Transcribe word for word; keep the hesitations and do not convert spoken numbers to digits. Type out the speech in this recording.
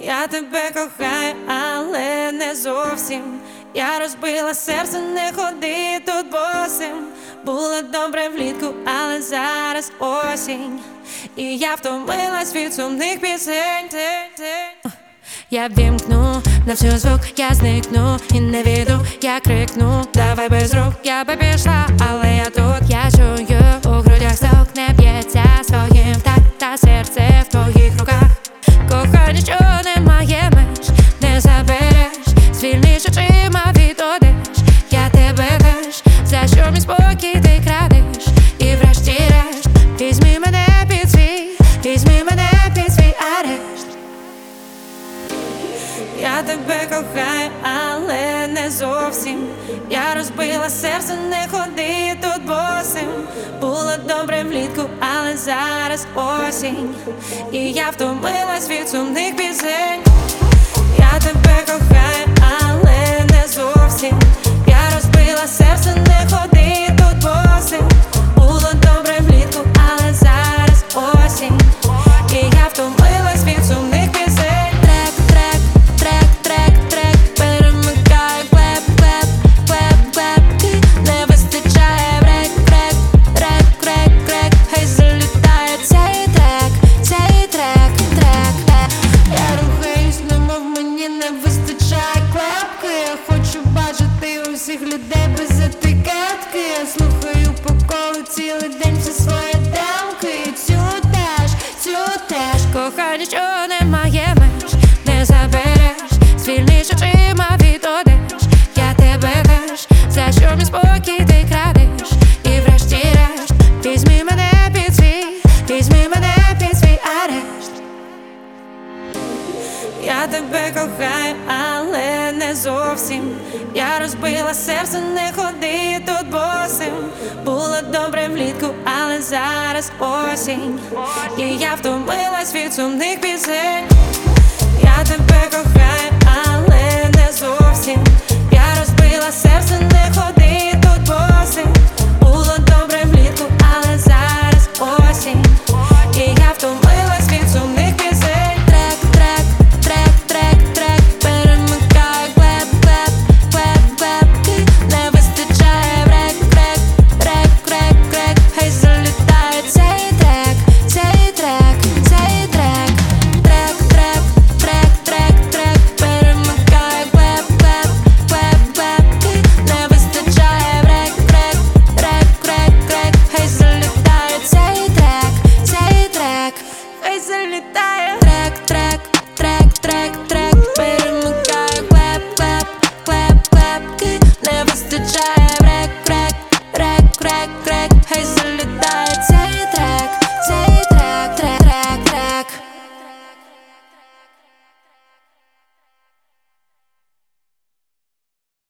Я тебе кохаю, але не зовсім. Я розбила серце, не ходи тут босим. Було добре влітку, але зараз осінь, і я втомилась від сумних пісень. Я вімкну на всю звук, я зникну і не віду, я крикну, давай без рук, я би пішла, але я тут. Я чую, у грудях стук, не б'ється своїм так, та серце в твоїх руках. Кохання, що немає меж, не забереш, звільніш очима від одеж. Я тебе теж, за що мій спокій ти крадеш. І врешті-решт, візьми мене під свій, візьми мене під свій арешт. Я тебе кохаю, але не зовсім. Я розбила серце, не ходи тут босим. Було добре влітку, але зараз осінь, і я втомилась від сумних пісень. Я тебе кохаю, але не зовсім. Я розбила серце, не ходи тут босим. Було добре влітку, але зараз осінь, і я втомилась від сумних пісень. Всіх людей без етикетки. Я слухаю по колу цілий день всі свої демки. Цю теж, цю теж. Кохання, що немає меж, не забереш, звільніш очима від одеж. Я тебе теж, за що мій спокій ти крадеш. І врешті-решт, візьми мене під свій, візьми мене під свій арешт. Я тебе кохаю, але не зовсім. Я розбила серце, не ходи тут босим. Було добре влітку, але зараз осінь, і я втомилась від сумних пісень. Я тебе кохаю, але не зовсім. Я розбила серце, не ходи